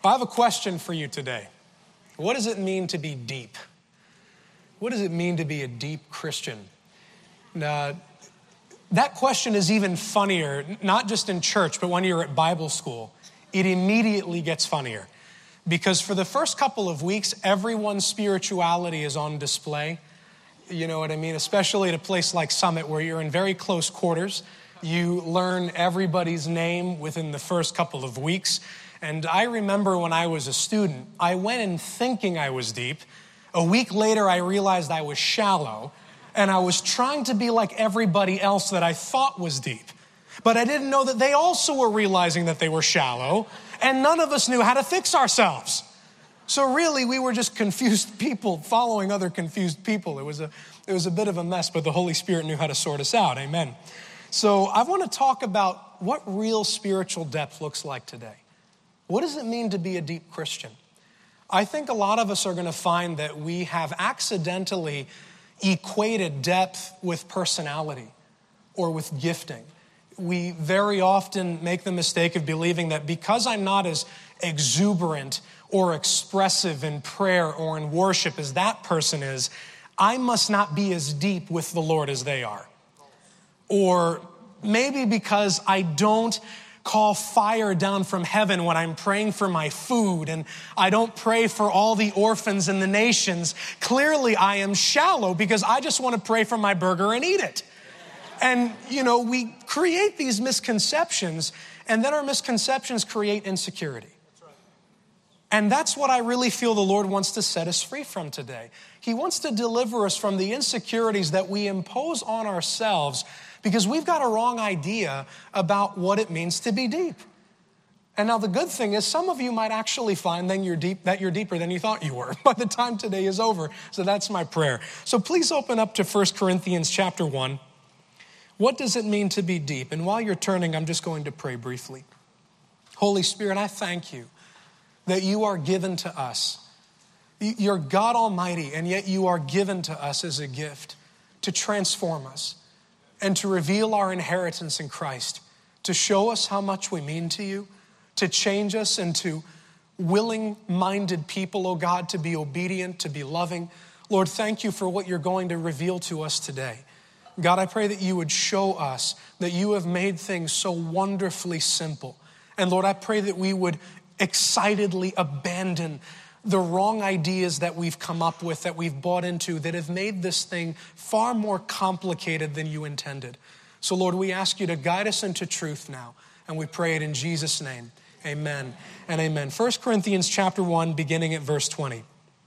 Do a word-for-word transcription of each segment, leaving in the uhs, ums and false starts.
I have a question for you today. What does it mean to be deep? What does it mean to be a deep Christian? Uh, that question is even funnier, not just in church, but when you're at Bible school. It immediately gets funnier. Because for the first couple of weeks, everyone's spirituality is on display. You know what I mean? Especially at a place like Summit where you're in very close quarters. You learn everybody's name within the first couple of weeks. And I remember when I was a student, I went in thinking I was deep. A week later, I realized I was shallow. And I was trying to be like everybody else that I thought was deep. But I didn't know that they also were realizing that they were shallow. And none of us knew how to fix ourselves. So really, we were just confused people following other confused people. It was a, it was a bit of a mess, but the Holy Spirit knew how to sort us out. Amen. So I want to talk about what real spiritual depth looks like today. What does it mean to be a deep Christian? I think a lot of us are going to find that we have accidentally equated depth with personality or with gifting. We very often make the mistake of believing that because I'm not as exuberant or expressive in prayer or in worship as that person is, I must not be as deep with the Lord as they are. Or maybe because I don't call fire down from heaven when I'm praying for my food and I don't pray for all the orphans in the nations, clearly I am shallow because I just want to pray for my burger and eat it. And, you know, we create these misconceptions, and then our misconceptions create insecurity. And that's what I really feel the Lord wants to set us free from today. He wants to deliver us from the insecurities that we impose on ourselves because we've got a wrong idea about what it means to be deep. And now the good thing is some of you might actually find that you're deep, that you're deeper than you thought you were by the time today is over. So that's my prayer. So please open up to First Corinthians chapter one. What does it mean to be deep? And while you're turning, I'm just going to pray briefly. Holy Spirit, I thank you that you are given to us. You're God Almighty, and yet you are given to us as a gift to transform us and to reveal our inheritance in Christ, to show us how much we mean to you, to change us into willing-minded people, oh God, to be obedient, to be loving. Lord, thank you for what you're going to reveal to us today. God, I pray that you would show us that you have made things so wonderfully simple. And Lord, I pray that we would excitedly abandon the wrong ideas that we've come up with, that we've bought into, that have made this thing far more complicated than you intended. So Lord, we ask you to guide us into truth now. And we pray it in Jesus' name. Amen and amen. First Corinthians chapter one, beginning at verse twenty.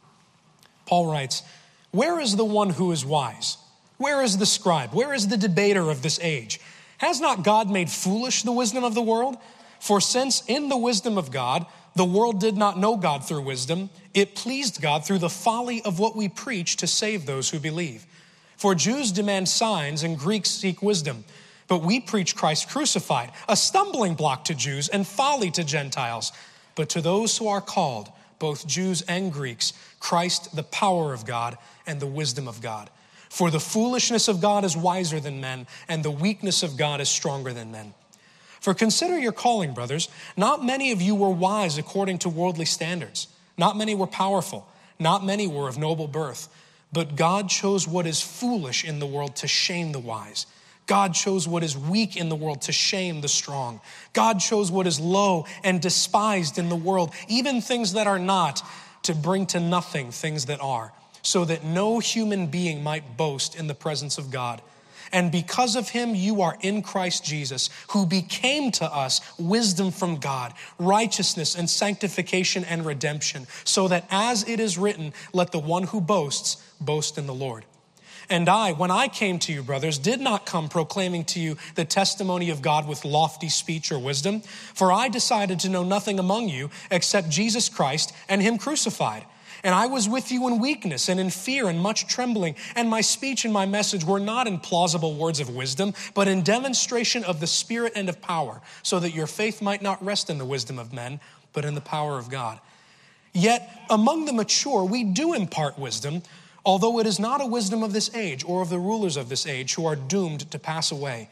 Paul writes, "Where is the one who is wise? Where is the scribe? Where is the debater of this age? Has not God made foolish the wisdom of the world? For since in the wisdom of God, the world did not know God through wisdom, it pleased God through the folly of what we preach to save those who believe. For Jews demand signs and Greeks seek wisdom, but we preach Christ crucified, a stumbling block to Jews and folly to Gentiles. But to those who are called, both Jews and Greeks, Christ the power of God and the wisdom of God. For the foolishness of God is wiser than men, and the weakness of God is stronger than men. For consider your calling, brothers. Not many of you were wise according to worldly standards. Not many were powerful. Not many were of noble birth. But God chose what is foolish in the world to shame the wise. God chose what is weak in the world to shame the strong. God chose what is low and despised in the world, even things that are not, to bring to nothing things that are, so that no human being might boast in the presence of God. And because of him, you are in Christ Jesus, who became to us wisdom from God, righteousness and sanctification and redemption, so that as it is written, let the one who boasts boast in the Lord. And I, when I came to you, brothers, did not come proclaiming to you the testimony of God with lofty speech or wisdom, for I decided to know nothing among you except Jesus Christ and him crucified. And I was with you in weakness and in fear and much trembling, and my speech and my message were not in plausible words of wisdom, but in demonstration of the Spirit and of power, so that your faith might not rest in the wisdom of men, but in the power of God. Yet among the mature we do impart wisdom, although it is not a wisdom of this age or of the rulers of this age who are doomed to pass away.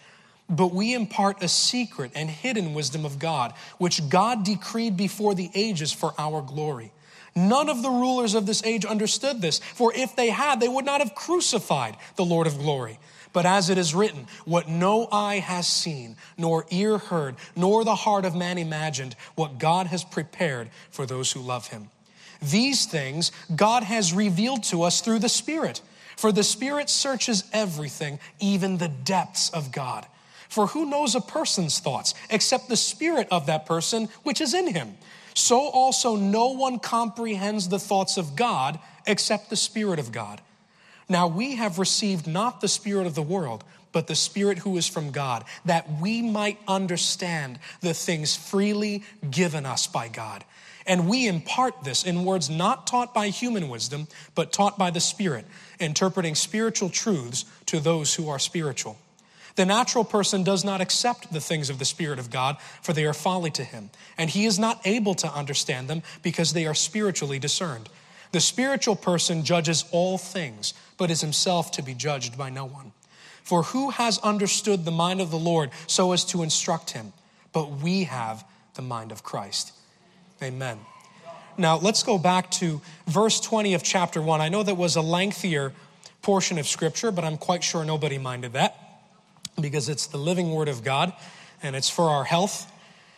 but we impart a secret and hidden wisdom of God, which God decreed before the ages for our glory. None of the rulers of this age understood this, for if they had, they would not have crucified the Lord of glory. But as it is written, what no eye has seen, nor ear heard, nor the heart of man imagined, what God has prepared for those who love him. These things God has revealed to us through the Spirit. For the Spirit searches everything, even the depths of God. For who knows a person's thoughts except the spirit of that person which is in him? So also no one comprehends the thoughts of God except the Spirit of God. Now we have received not the spirit of the world, but the Spirit who is from God, that we might understand the things freely given us by God. And we impart this in words not taught by human wisdom, but taught by the Spirit, interpreting spiritual truths to those who are spiritual. The natural person does not accept the things of the Spirit of God, for they are folly to him, and he is not able to understand them because they are spiritually discerned. The spiritual person judges all things, but is himself to be judged by no one. For who has understood the mind of the Lord so as to instruct him? But we have the mind of Christ. Amen. Now let's go back to verse twenty of chapter one. I know that was a lengthier portion of scripture, but I'm quite sure nobody minded that, because it's the living word of God and it's for our health.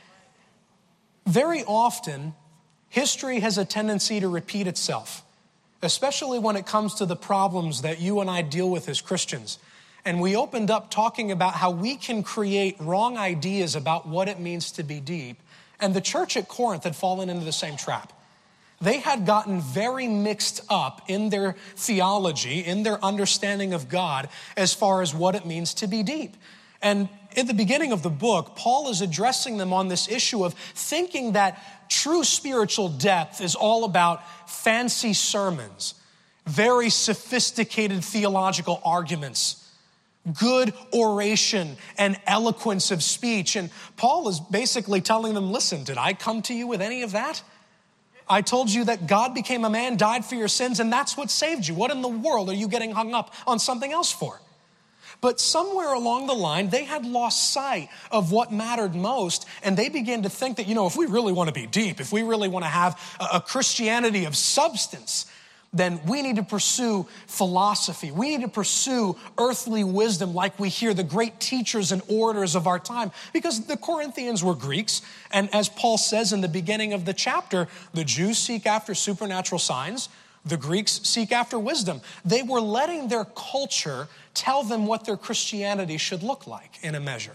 Very often, history has a tendency to repeat itself, especially when it comes to the problems that you and I deal with as Christians. And we opened up talking about how we can create wrong ideas about what it means to be deep. And the church at Corinth had fallen into the same trap. They had gotten very mixed up in their theology, in their understanding of God, as far as what it means to be deep. And in the beginning of the book, Paul is addressing them on this issue of thinking that true spiritual depth is all about fancy sermons, very sophisticated theological arguments, good oration and eloquence of speech. And Paul is basically telling them, listen, did I come to you with any of that? I told you that God became a man, died for your sins, and that's what saved you. What in the world are you getting hung up on something else for? But somewhere along the line, they had lost sight of what mattered most, and they began to think that, you know, if we really want to be deep, if we really want to have a Christianity of substance, then we need to pursue philosophy. We need to pursue earthly wisdom like we hear the great teachers and orators of our time, because the Corinthians were Greeks. And as Paul says in the beginning of the chapter, the Jews seek after supernatural signs. The Greeks seek after wisdom. They were letting their culture tell them what their Christianity should look like in a measure.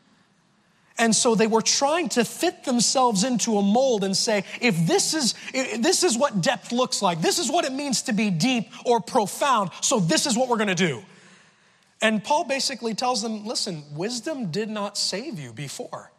And so they were trying to fit themselves into a mold and say, if this is, if this is what depth looks like, this is what it means to be deep or profound, so this is what we're going to do. And Paul basically tells them, listen, wisdom did not save you before.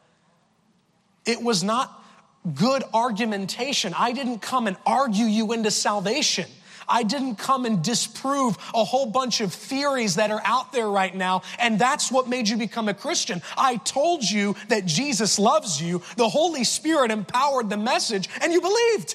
It was not good argumentation. I didn't come and argue you into salvation. I didn't come and disprove a whole bunch of theories that are out there right now, and that's what made you become a Christian. I told you that Jesus loves you. The Holy Spirit empowered the message, and you believed.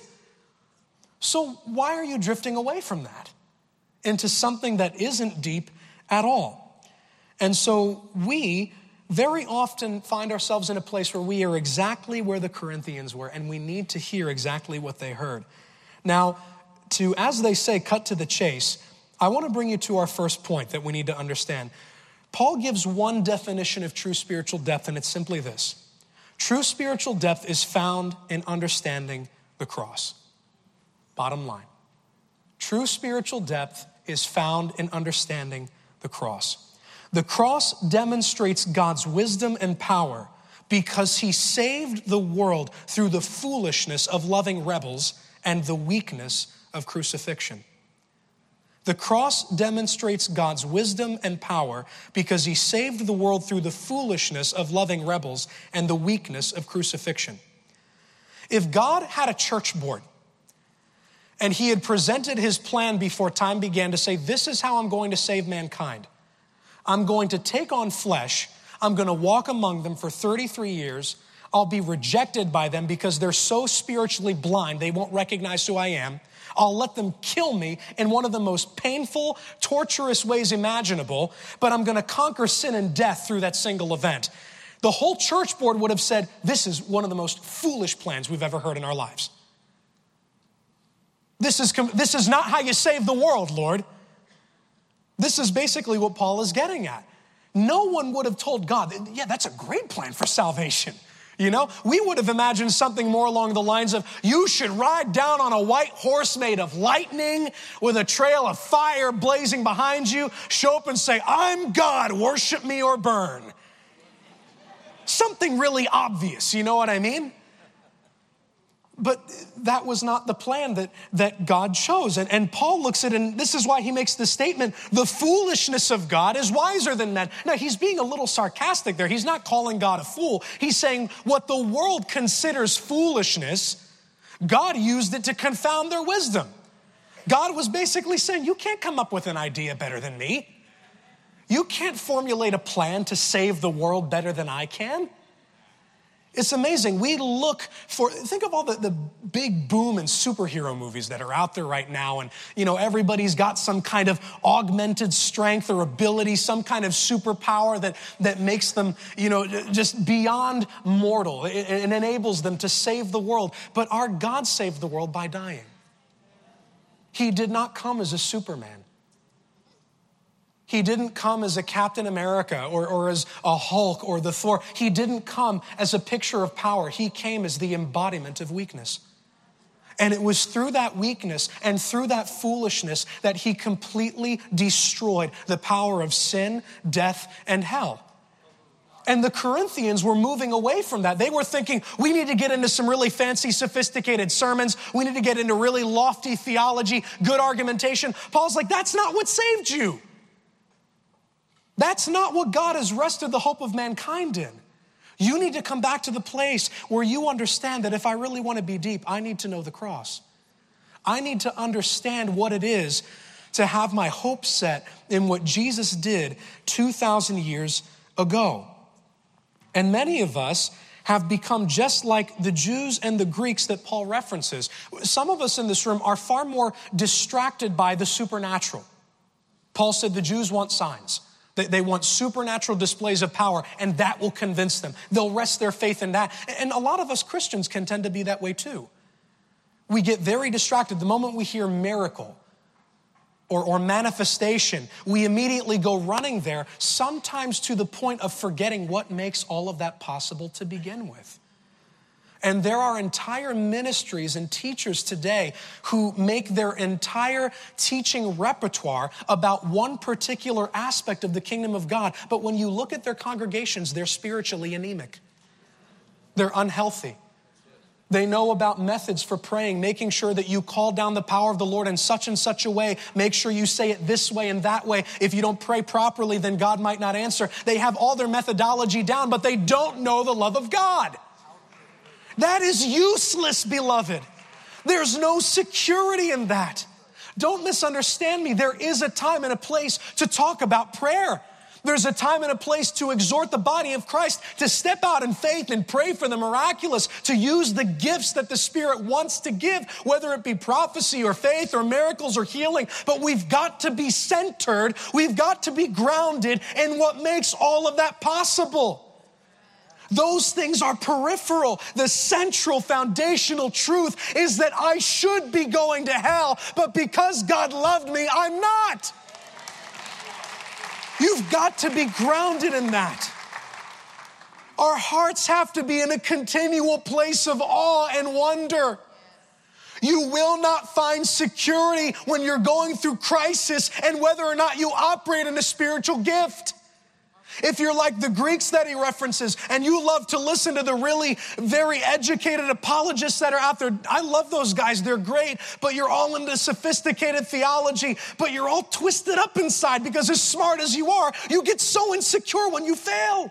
So why are you drifting away from that into something that isn't deep at all? And so we very often find ourselves in a place where we are exactly where the Corinthians were, and we need to hear exactly what they heard. Now, to, as they say, cut to the chase, I want to bring you to our first point that we need to understand. Paul gives one definition of true spiritual depth, and it's simply this. True spiritual depth is found in understanding the cross. Bottom line. True spiritual depth is found in understanding the cross. The cross demonstrates God's wisdom and power because he saved the world through the foolishness of loving rebels and the weakness of crucifixion. The cross demonstrates God's wisdom and power because he saved the world through the foolishness of loving rebels and the weakness of crucifixion. If God had a church board and he had presented his plan before time began to say, this is how I'm going to save mankind. I'm going to take on flesh. I'm going to walk among them for thirty-three years. I'll be rejected by them because they're so spiritually blind, they won't recognize who I am. I'll let them kill me in one of the most painful, torturous ways imaginable, but I'm going to conquer sin and death through that single event. The whole church board would have said, this is one of the most foolish plans we've ever heard in our lives. This is, this is not how you save the world, Lord. This is basically what Paul is getting at. No one would have told God, yeah, that's a great plan for salvation. You know, we would have imagined something more along the lines of, you should ride down on a white horse made of lightning with a trail of fire blazing behind you, show up and say, I'm God, worship me or burn. Something really obvious, you know what I mean? But that was not the plan that, that God chose. And, and Paul looks at it, and this is why he makes the statement, the foolishness of God is wiser than men. Now, he's being a little sarcastic there. He's not calling God a fool. He's saying what the world considers foolishness, God used it to confound their wisdom. God was basically saying, you can't come up with an idea better than me. You can't formulate a plan to save the world better than I can. It's amazing. We look for, think of all the, the big boom in superhero movies that are out there right now. And, you know, everybody's got some kind of augmented strength or ability, some kind of superpower that, that makes them, you know, just beyond mortal. It, it enables them to save the world. But our God saved the world by dying. He did not come as a Superman. He didn't come as a Captain America or, or as a Hulk or the Thor. He didn't come as a picture of power. He came as the embodiment of weakness. And it was through that weakness and through that foolishness that he completely destroyed the power of sin, death, and hell. And the Corinthians were moving away from that. They were thinking, we need to get into some really fancy, sophisticated sermons. We need to get into really lofty theology, good argumentation. Paul's like, that's not what saved you. That's not what God has rested the hope of mankind in. You need to come back to the place where you understand that if I really want to be deep, I need to know the cross. I need to understand what it is to have my hope set in what Jesus did two thousand years ago. And many of us have become just like the Jews and the Greeks that Paul references. Some of us in this room are far more distracted by the supernatural. Paul said the Jews want signs. They want supernatural displays of power, and that will convince them. They'll rest their faith in that. And a lot of us Christians can tend to be that way too. We get very distracted. The moment we hear miracle or, or manifestation, we immediately go running there, sometimes to the point of forgetting what makes all of that possible to begin with. And there are entire ministries and teachers today who make their entire teaching repertoire about one particular aspect of the kingdom of God. But when you look at their congregations, they're spiritually anemic. They're unhealthy. They know about methods for praying, making sure that you call down the power of the Lord in such and such a way. Make sure you say it this way and that way. If you don't pray properly, then God might not answer. They have all their methodology down, but they don't know the love of God. That is useless, beloved. There's no security in that. Don't misunderstand me. There is a time and a place to talk about prayer. There's a time and a place to exhort the body of Christ to step out in faith and pray for the miraculous, to use the gifts that the Spirit wants to give, whether it be prophecy or faith or miracles or healing. But we've got to be centered. We've got to be grounded in what makes all of that possible. Those things are peripheral. The central foundational truth is that I should be going to hell, but because God loved me, I'm not. You've got to be grounded in that. Our hearts have to be in a continual place of awe and wonder. You will not find security when you're going through crisis and whether or not you operate in a spiritual gift. If you're like the Greeks that he references and you love to listen to the really very educated apologists that are out there, I love those guys, they're great, but you're all into sophisticated theology, but you're all twisted up inside because as smart as you are, you get so insecure when you fail.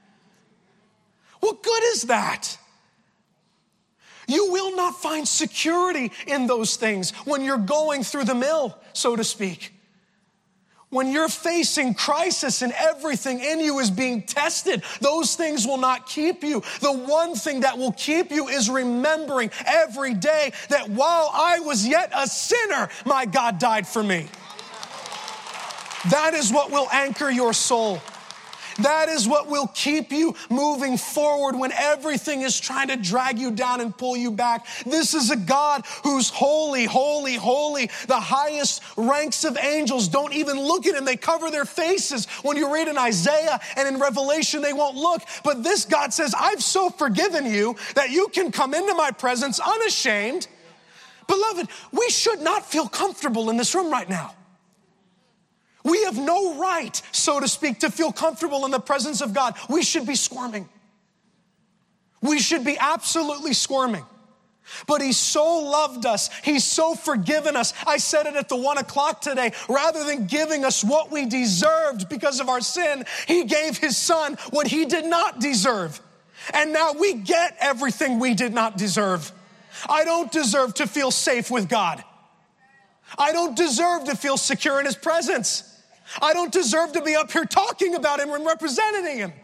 What good is that? You will not find security in those things when you're going through the mill, so to speak. When you're facing crisis and everything in you is being tested, those things will not keep you. The one thing that will keep you is remembering every day that while I was yet a sinner, my God died for me. That is what will anchor your soul. That is what will keep you moving forward when everything is trying to drag you down and pull you back. This is a God who's holy, holy, holy. The highest ranks of angels don't even look at him. They cover their faces. When you read in Isaiah and in Revelation, they won't look. But this God says, I've so forgiven you that you can come into my presence unashamed. Beloved, we should not feel comfortable in this room right now. We have no right, so to speak, to feel comfortable in the presence of God. We should be squirming. We should be absolutely squirming. But he's so loved us. He's so forgiven us. I said it at the one o'clock today. Rather than giving us what we deserved because of our sin, he gave his son what he did not deserve. And now we get everything we did not deserve. I don't deserve to feel safe with God. I don't deserve to feel secure in his presence. I don't deserve to be up here talking about him and representing him.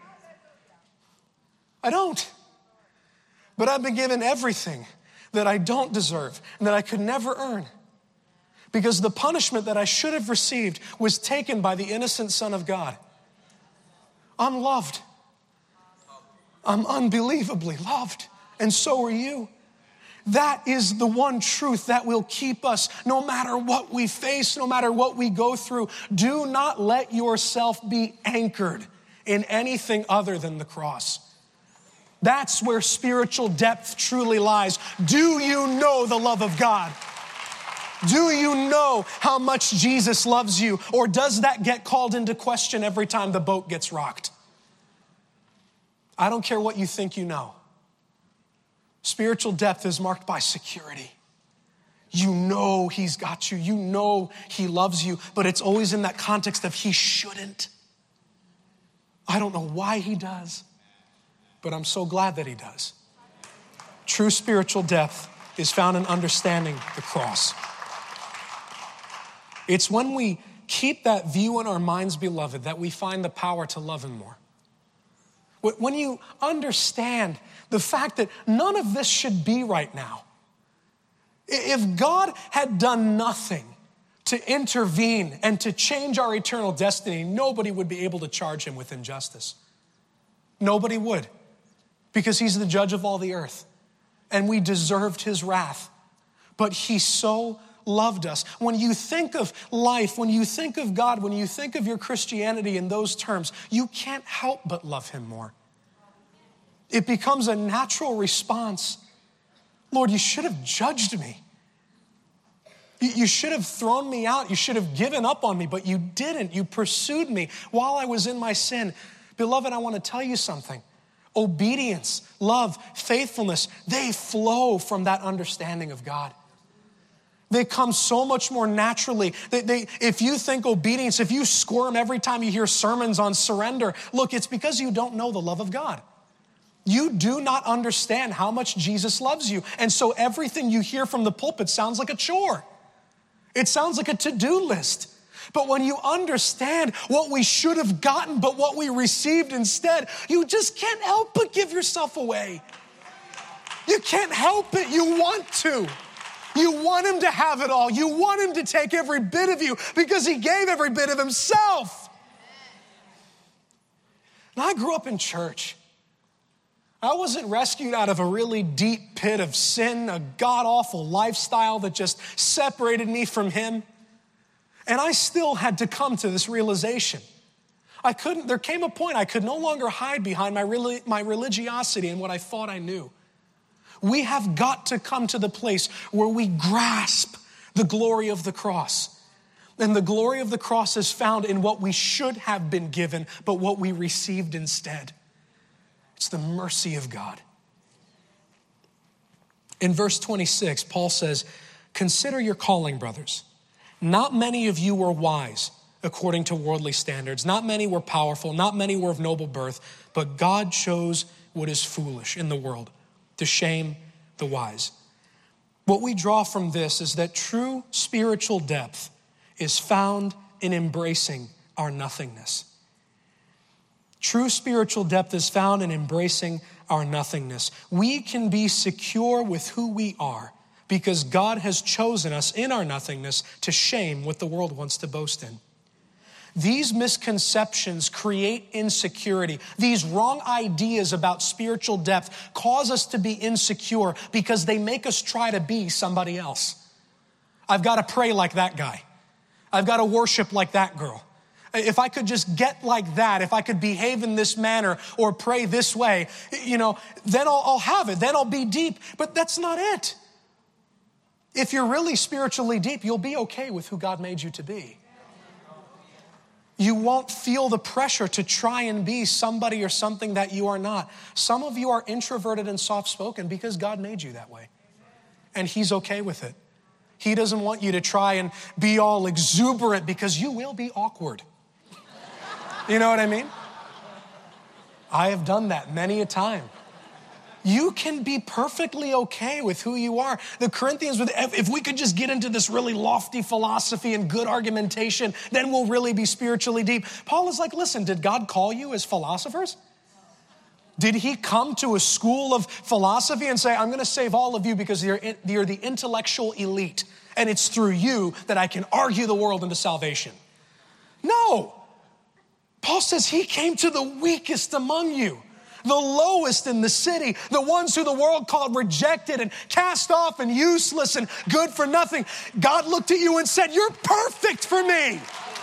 I don't. But I've been given everything that I don't deserve and that I could never earn. Because the punishment that I should have received was taken by the innocent Son of God. I'm loved. I'm unbelievably loved. And so are you. That is the one truth that will keep us no matter what we face, no matter what we go through. Do not let yourself be anchored in anything other than the cross. That's where spiritual depth truly lies. Do you know the love of God? Do you know how much Jesus loves you? Or does that get called into question every time the boat gets rocked? I don't care what you think you know. Spiritual depth is marked by security. You know he's got you. You know he loves you, but it's always in that context of he shouldn't. I don't know why he does, but I'm so glad that he does. True spiritual depth is found in understanding the cross. It's when we keep that view in our minds, beloved, that we find the power to love him more. When you understand the fact that none of this should be right now. If God had done nothing to intervene and to change our eternal destiny, nobody would be able to charge him with injustice. Nobody would, because he's the judge of all the earth. And we deserved his wrath. But he so loved us. When you think of life, when you think of God, when you think of your Christianity in those terms, you can't help but love him more. It becomes a natural response. Lord, you should have judged me. You should have thrown me out. You should have given up on me, but you didn't. You pursued me while I was in my sin. Beloved, I want to tell you something. Obedience, love, faithfulness, they flow from that understanding of God. They come so much more naturally. They, they, if you think obedience, if you squirm every time you hear sermons on surrender, look, it's because you don't know the love of God. You do not understand how much Jesus loves you. And so everything you hear from the pulpit sounds like a chore. It sounds like a to-do list. But when you understand what we should have gotten, but what we received instead, you just can't help but give yourself away. You can't help it. You want to. You want him to have it all. You want him to take every bit of you because he gave every bit of himself. And I grew up in church. I wasn't rescued out of a really deep pit of sin, a god-awful lifestyle that just separated me from him. And I still had to come to this realization. I couldn't, there came a point I could no longer hide behind my, my religiosity and what I thought I knew. We have got to come to the place where we grasp the glory of the cross. And the glory of the cross is found in what we should have been given, but what we received instead. It's the mercy of God. In verse twenty-six, Paul says, "Consider your calling, brothers. Not many of you were wise according to worldly standards. Not many were powerful. Not many were of noble birth. But God chose what is foolish in the world to shame the wise." What we draw from this is that true spiritual depth is found in embracing our nothingness. True spiritual depth is found in embracing our nothingness. We can be secure with who we are because God has chosen us in our nothingness to shame what the world wants to boast in. These misconceptions create insecurity. These wrong ideas about spiritual depth cause us to be insecure because they make us try to be somebody else. I've got to pray like that guy. I've got to worship like that girl. If I could just get like that, if I could behave in this manner or pray this way, you know, then I'll, I'll have it. Then I'll be deep. But that's not it. If you're really spiritually deep, you'll be okay with who God made you to be. You won't feel the pressure to try and be somebody or something that you are not. Some of you are introverted and soft-spoken because God made you that way. And He's okay with it. He doesn't want you to try and be all exuberant because you will be awkward. You know what I mean? I have done that many a time. You can be perfectly okay with who you are. The Corinthians, if we could just get into this really lofty philosophy and good argumentation, then we'll really be spiritually deep. Paul is like, listen, did God call you as philosophers? Did He come to a school of philosophy and say, I'm going to save all of you because you're, you're the intellectual elite, and it's through you that I can argue the world into salvation? No. Paul says He came to the weakest among you, the lowest in the city, the ones who the world called rejected and cast off and useless and good for nothing. God looked at you and said, you're perfect for me.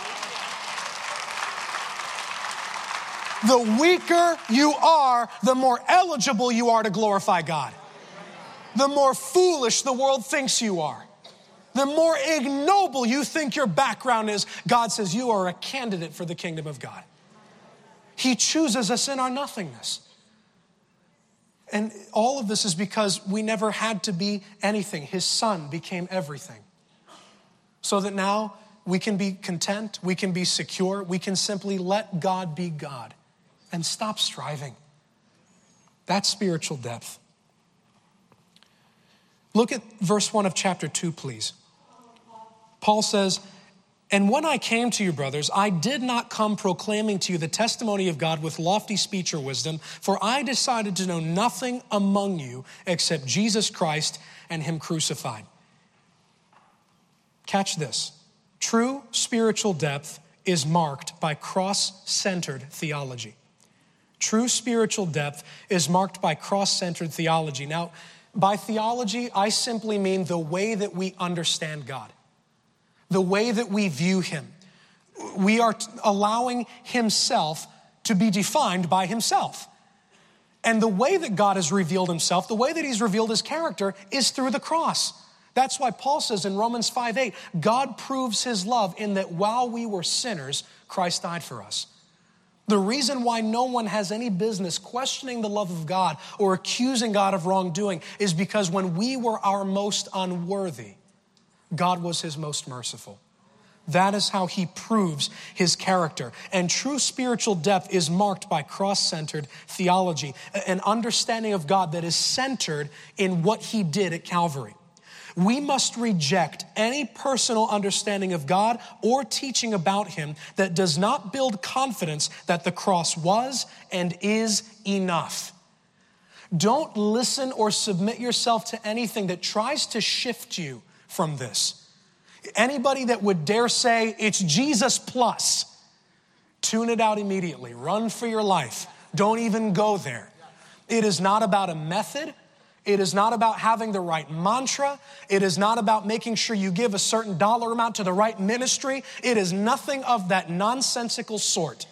The weaker you are, the more eligible you are to glorify God. The more foolish the world thinks you are. The more ignoble you think your background is, God says you are a candidate for the kingdom of God. He chooses us in our nothingness. And all of this is because we never had to be anything. His Son became everything. So that now we can be content, we can be secure, we can simply let God be God and stop striving. That's spiritual depth. Look at verse one of chapter two, please. Paul says, and when I came to you, brothers, I did not come proclaiming to you the testimony of God with lofty speech or wisdom, for I decided to know nothing among you except Jesus Christ and Him crucified. Catch this. True spiritual depth is marked by cross-centered theology. True spiritual depth is marked by cross-centered theology. Now, by theology, I simply mean the way that we understand God. The way that we view Him. We are allowing Himself to be defined by Himself. And the way that God has revealed Himself, the way that He's revealed His character is through the cross. That's why Paul says in Romans five eight, God proves His love in that while we were sinners, Christ died for us. The reason why no one has any business questioning the love of God or accusing God of wrongdoing is because when we were our most unworthy, God was His most merciful. That is how He proves His character. And true spiritual depth is marked by cross-centered theology, an understanding of God that is centered in what He did at Calvary. We must reject any personal understanding of God or teaching about Him that does not build confidence that the cross was and is enough. Don't listen or submit yourself to anything that tries to shift you from this. Anybody that would dare say it's Jesus plus, tune it out immediately. Run for your life. Don't even go there. It is not about a method. It is not about having the right mantra. It is not about making sure you give a certain dollar amount to the right ministry. It is nothing of that nonsensical sort.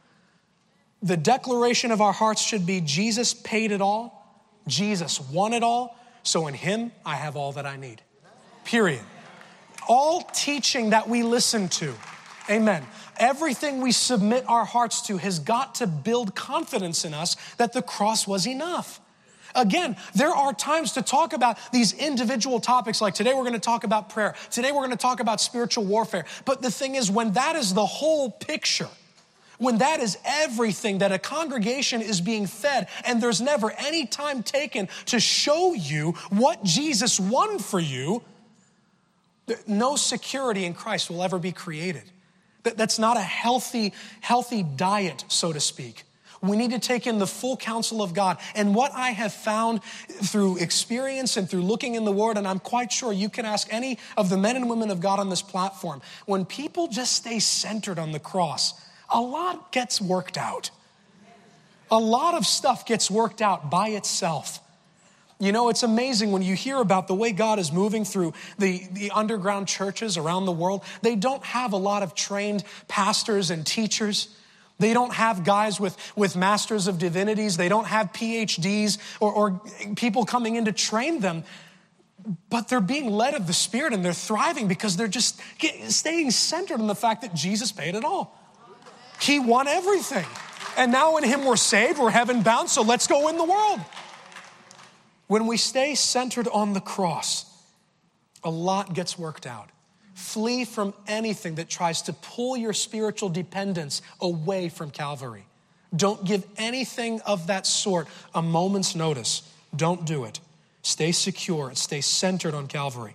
The declaration of our hearts should be Jesus paid it all. Jesus won it all. So in Him, I have all that I need. Period. All teaching that we listen to, amen, everything we submit our hearts to has got to build confidence in us that the cross was enough. Again, there are times to talk about these individual topics, like today we're going to talk about prayer. Today we're going to talk about spiritual warfare. But the thing is, when that is the whole picture, when that is everything that a congregation is being fed, and there's never any time taken to show you what Jesus won for you, no security in Christ will ever be created. That, that's not a healthy, healthy diet, so to speak. We need to take in the full counsel of God. And what I have found through experience and through looking in the Word, and I'm quite sure you can ask any of the men and women of God on this platform, when people just stay centered on the cross, a lot gets worked out. A lot of stuff gets worked out by itself. You know, it's amazing when you hear about the way God is moving through the, the underground churches around the world. They don't have a lot of trained pastors and teachers. They don't have guys with, with masters of divinities. They don't have P H Ds or, or people coming in to train them. But they're being led of the Spirit and they're thriving because they're just get, staying centered on the fact that Jesus paid it all. He won everything. And now in Him we're saved, we're heaven bound, so let's go in the world. When we stay centered on the cross, a lot gets worked out. Flee from anything that tries to pull your spiritual dependence away from Calvary. Don't give anything of that sort a moment's notice. Don't do it. Stay secure and stay centered on Calvary.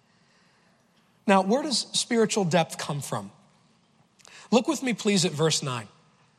Now, where does spiritual depth come from? Look with me, please, at verse nine.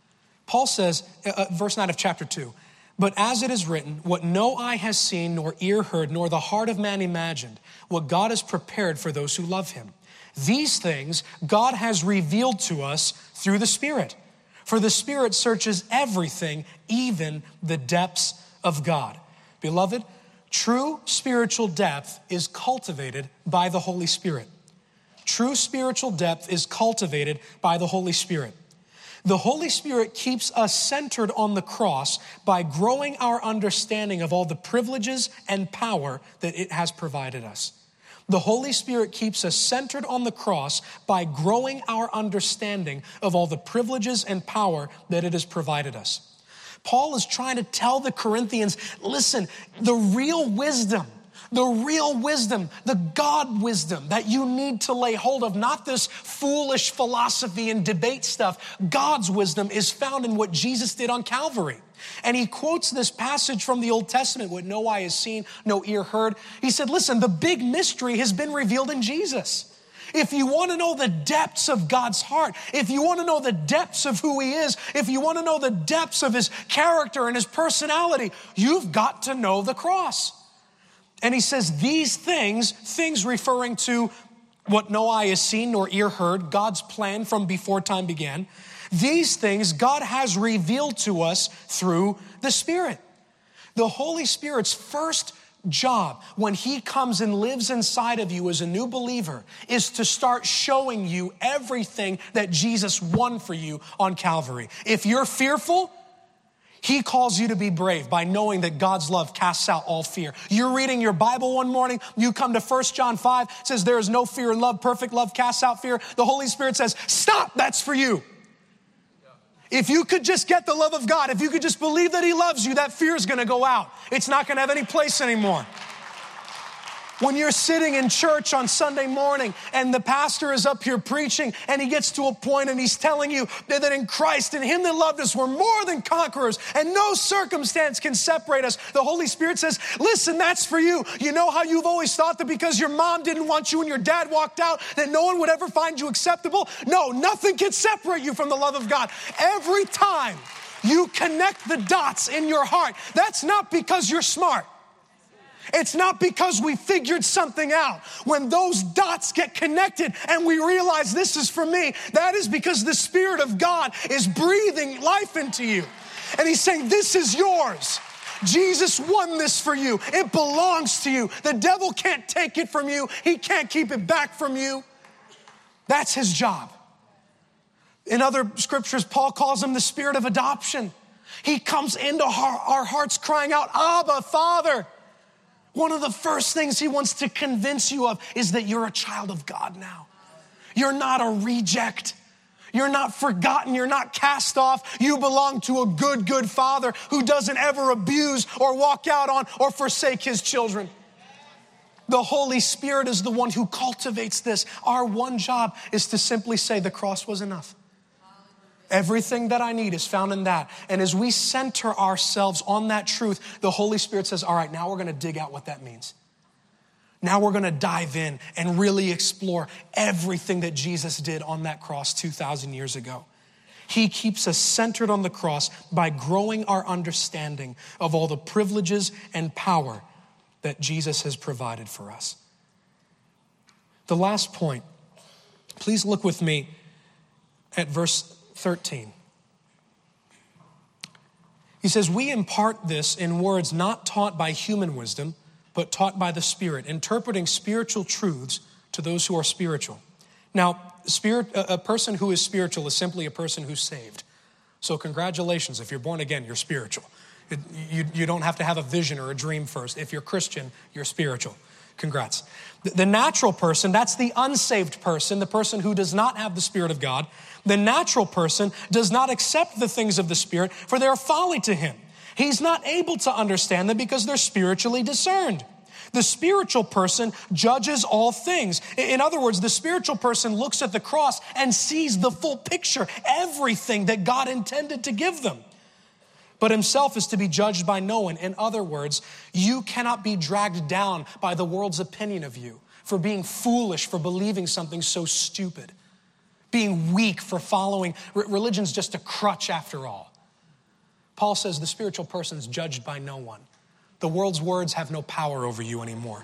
Paul says, uh, verse nine of chapter two, "But as it is written, what no eye has seen, nor ear heard, nor the heart of man imagined, what God has prepared for those who love Him. These things God has revealed to us through the Spirit. For the Spirit searches everything, even the depths of God." Beloved, true spiritual depth is cultivated by the Holy Spirit. True spiritual depth is cultivated by the Holy Spirit. The Holy Spirit keeps us centered on the cross by growing our understanding of all the privileges and power that it has provided us. The Holy Spirit keeps us centered on the cross by growing our understanding of all the privileges and power that it has provided us. Paul is trying to tell the Corinthians, listen, the real wisdom, the real wisdom, the God wisdom that you need to lay hold of, not this foolish philosophy and debate stuff. God's wisdom is found in what Jesus did on Calvary. And he quotes this passage from the Old Testament, what no eye has seen, no ear heard. He said, listen, the big mystery has been revealed in Jesus. If you want to know the depths of God's heart, if you want to know the depths of who He is, if you want to know the depths of His character and His personality, you've got to know the cross. And he says these things, things referring to what no eye has seen nor ear heard, God's plan from before time began. These things God has revealed to us through the Spirit. The Holy Spirit's first job when He comes and lives inside of you as a new believer is to start showing you everything that Jesus won for you on Calvary. If you're fearful, He calls you to be brave by knowing that God's love casts out all fear. You're reading your Bible one morning, you come to First John five, says there is no fear in love, perfect love casts out fear. The Holy Spirit says, stop, that's for you. If you could just get the love of God, if you could just believe that He loves you, that fear is going to go out. It's not going to have any place anymore. When you're sitting in church on Sunday morning and the pastor is up here preaching and he gets to a point and he's telling you that in Christ, in Him that loved us, we're more than conquerors and no circumstance can separate us. The Holy Spirit says, listen, that's for you. You know how you've always thought that because your mom didn't want you and your dad walked out that no one would ever find you acceptable? No, nothing can separate you from the love of God. Every time you connect the dots in your heart, that's not because you're smart. It's not because we figured something out. When those dots get connected and we realize this is for me, that is because the Spirit of God is breathing life into you. And He's saying, this is yours. Jesus won this for you. It belongs to you. The devil can't take it from you. He can't keep it back from you. That's His job. In other scriptures, Paul calls Him the Spirit of adoption. He comes into our, our hearts crying out, Abba, Father. One of the first things He wants to convince you of is that you're a child of God now. You're not a reject. You're not forgotten. You're not cast off. You belong to a good, good Father who doesn't ever abuse or walk out on or forsake His children. The Holy Spirit is the one who cultivates this. Our one job is to simply say the cross was enough. Everything that I need is found in that. And as we center ourselves on that truth, the Holy Spirit says, all right, now we're going to dig out what that means. Now we're going to dive in and really explore everything that Jesus did on that cross two thousand years ago. He keeps us centered on the cross by growing our understanding of all the privileges and power that Jesus has provided for us. The last point, please look with me at verse thirteen. He says, we impart this in words not taught by human wisdom, but taught by the Spirit, interpreting spiritual truths to those who are spiritual. Now, spirit, a person who is spiritual is simply a person who's saved. So congratulations, if you're born again, you're spiritual. It, you, you don't have to have a vision or a dream first. If you're Christian, you're spiritual. Congrats. The, the natural person, that's the unsaved person, the person who does not have the Spirit of God. The natural person does not accept the things of the Spirit, for they are folly to him. He's not able to understand them because they're spiritually discerned. The spiritual person judges all things. In other words, the spiritual person looks at the cross and sees the full picture, everything that God intended to give them. But himself is to be judged by no one. In other words, you cannot be dragged down by the world's opinion of you for being foolish, for believing something so stupid, being weak for following. Religion's just a crutch after all. Paul says the spiritual person is judged by no one. The world's words have no power over you anymore.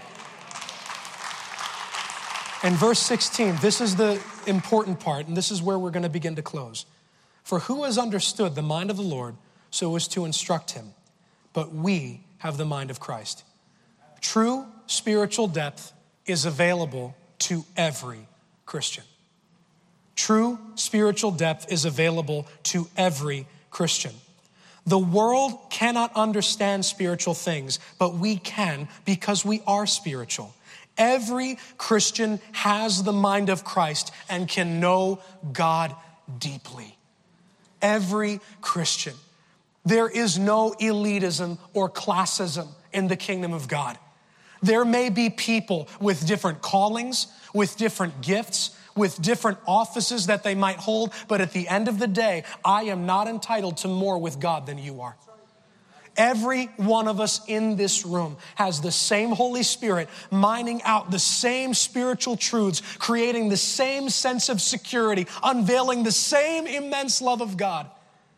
And verse sixteen, this is the important part, and this is where we're going to begin to close. For who has understood the mind of the Lord so as to instruct him? But we have the mind of Christ. True spiritual depth is available to every Christian. True spiritual depth is available to every Christian. The world cannot understand spiritual things, but we can because we are spiritual. Every Christian has the mind of Christ and can know God deeply. Every Christian. There is no elitism or classism in the kingdom of God. There may be people with different callings, with different gifts, with different offices that they might hold, but at the end of the day, I am not entitled to more with God than you are. Every one of us in this room has the same Holy Spirit mining out the same spiritual truths, creating the same sense of security, unveiling the same immense love of God.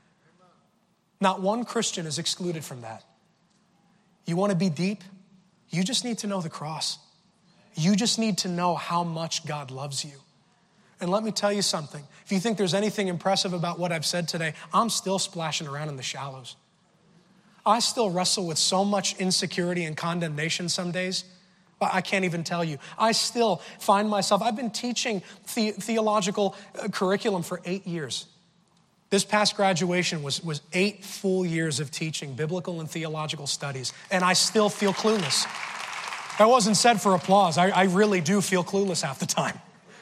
Not one Christian is excluded from that. You want to be deep? You just need to know the cross. You just need to know how much God loves you. And let me tell you something. If you think there's anything impressive about what I've said today, I'm still splashing around in the shallows. I still wrestle with so much insecurity and condemnation some days. I can't even tell you. I still find myself, I've been teaching the, theological curriculum for eight years. This past graduation was, was eight full years of teaching biblical and theological studies, and I still feel clueless. That wasn't said for applause. I, I really do feel clueless half the time.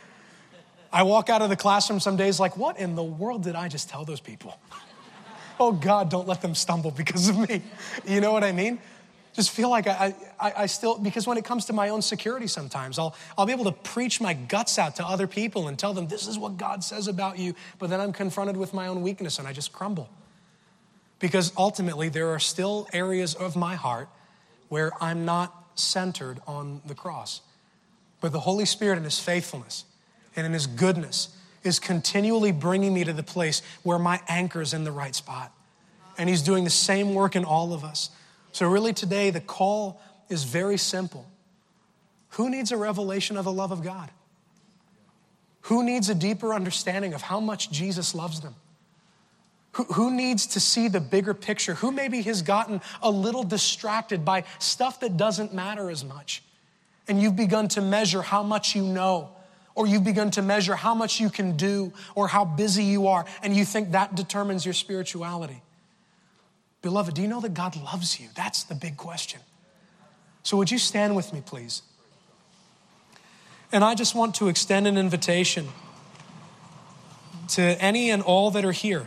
I walk out of the classroom some days like, what in the world did I just tell those people? Oh God, don't let them stumble because of me. You know what I mean? Just feel like I, I, I still, because when it comes to my own security sometimes, I'll, I'll be able to preach my guts out to other people and tell them this is what God says about you, but then I'm confronted with my own weakness and I just crumble. Because ultimately there are still areas of my heart where I'm not centered on the cross. But the Holy Spirit in his faithfulness and in his goodness is continually bringing me to the place where my anchor is in the right spot. And he's doing the same work in all of us. So really today, the call is very simple. Who needs a revelation of the love of God? Who needs a deeper understanding of how much Jesus loves them? Who, who needs to see the bigger picture? Who maybe has gotten a little distracted by stuff that doesn't matter as much? And you've begun to measure how much you know, or you've begun to measure how much you can do or how busy you are, and you think that determines your spirituality. Beloved, do you know that God loves you? That's the big question. So would you stand with me, please? And I just want to extend an invitation to any and all that are here.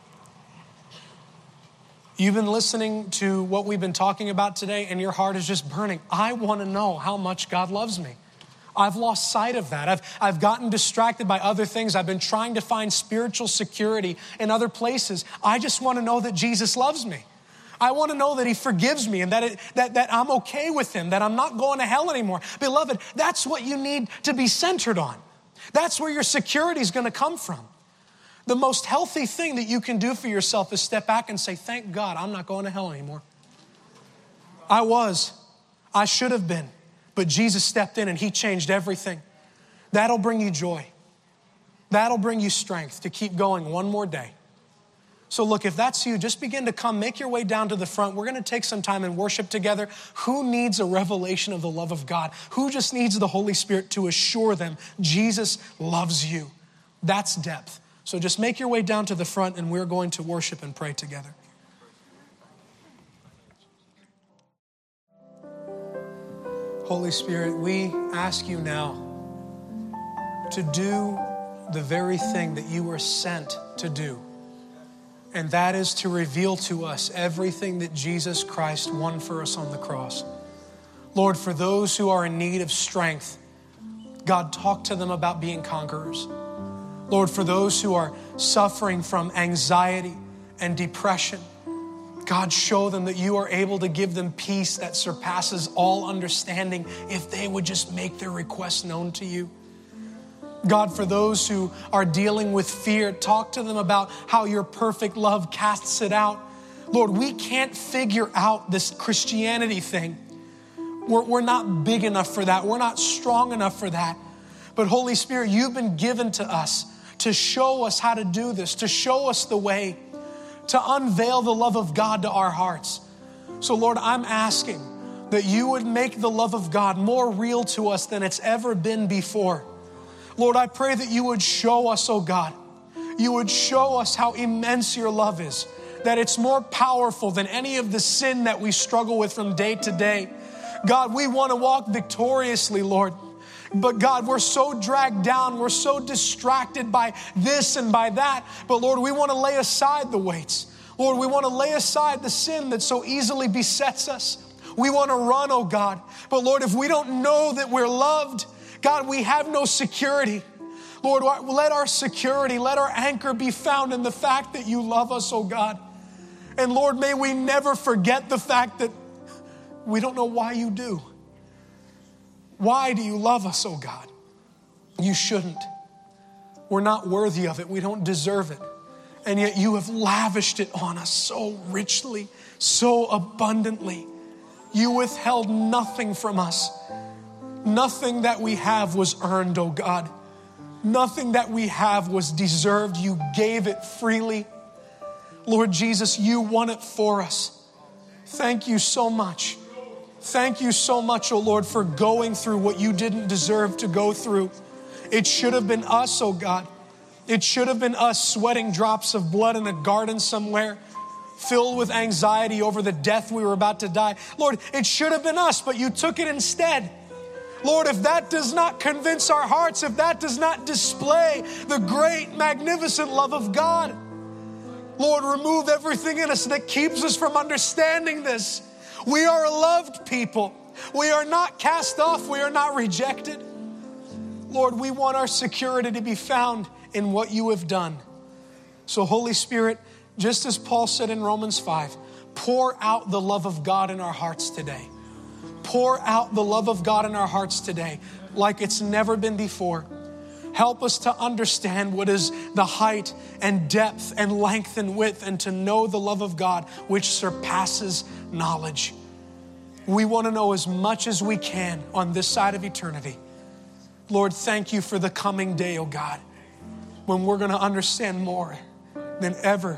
You've been listening to what we've been talking about today, and your heart is just burning. I want to know how much God loves me. I've lost sight of that. I've, I've gotten distracted by other things. I've been trying to find spiritual security in other places. I just want to know that Jesus loves me. I want to know that he forgives me and that, it, that, that I'm okay with him, that I'm not going to hell anymore. Beloved, that's what you need to be centered on. That's where your security is going to come from. The most healthy thing that you can do for yourself is step back and say, thank God I'm not going to hell anymore. I was. I should have been. But Jesus stepped in and he changed everything. That'll bring you joy. That'll bring you strength to keep going one more day. So look, if that's you, just begin to come, make your way down to the front. We're going to take some time and worship together. Who needs a revelation of the love of God? Who just needs the Holy Spirit to assure them Jesus loves you? That's depth. So just make your way down to the front and we're going to worship and pray together. Holy Spirit, we ask you now to do the very thing that you were sent to do. And that is to reveal to us everything that Jesus Christ won for us on the cross. Lord, for those who are in need of strength, God, talk to them about being conquerors. Lord, for those who are suffering from anxiety and depression, God, show them that you are able to give them peace that surpasses all understanding if they would just make their requests known to you. God, for those who are dealing with fear, talk to them about how your perfect love casts it out. Lord, we can't figure out this Christianity thing. We're, we're not big enough for that. We're not strong enough for that. But Holy Spirit, you've been given to us to show us how to do this, to show us the way, to unveil the love of God to our hearts. So Lord, I'm asking that you would make the love of God more real to us than it's ever been before. Lord, I pray that you would show us, oh God, you would show us how immense your love is, that it's more powerful than any of the sin that we struggle with from day to day. God, we want to walk victoriously, Lord. But God, we're so dragged down. We're so distracted by this and by that. But Lord, we want to lay aside the weights. Lord, we want to lay aside the sin that so easily besets us. We want to run, oh God. But Lord, if we don't know that we're loved, God, we have no security. Lord, let our security, let our anchor be found in the fact that you love us, oh God. And Lord, may we never forget the fact that we don't know why you do. Why do you love us, oh God? You shouldn't. We're not worthy of it. We don't deserve it. And yet you have lavished it on us so richly, so abundantly. You withheld nothing from us. Nothing that we have was earned, oh God. Nothing that we have was deserved. You gave it freely. Lord Jesus, you won it for us. Thank you so much. Thank you so much, oh Lord, for going through what you didn't deserve to go through. It should have been us, oh God. It should have been us sweating drops of blood in a garden somewhere, filled with anxiety over the death we were about to die. Lord, it should have been us, but you took it instead. Lord, if that does not convince our hearts, if that does not display the great, magnificent love of God, Lord, remove everything in us that keeps us from understanding this. We are a loved people. We are not cast off. We are not rejected. Lord, we want our security to be found in what you have done. So Holy Spirit, just as Paul said in Romans five, pour out the love of God in our hearts today. Pour out the love of God in our hearts today like it's never been before. Help us to understand what is the height and depth and length and width, and to know the love of God which surpasses knowledge. We want to know as much as we can on this side of eternity. Lord, thank you for the coming day, oh God, when we're going to understand more than ever.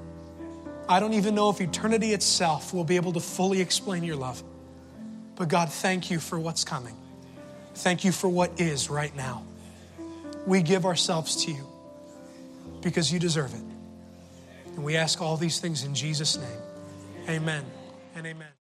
I don't even know if eternity itself will be able to fully explain your love. But God, thank you for what's coming. Thank you for what is right now. We give ourselves to you because you deserve it. And we ask all these things in Jesus' name. Amen and amen.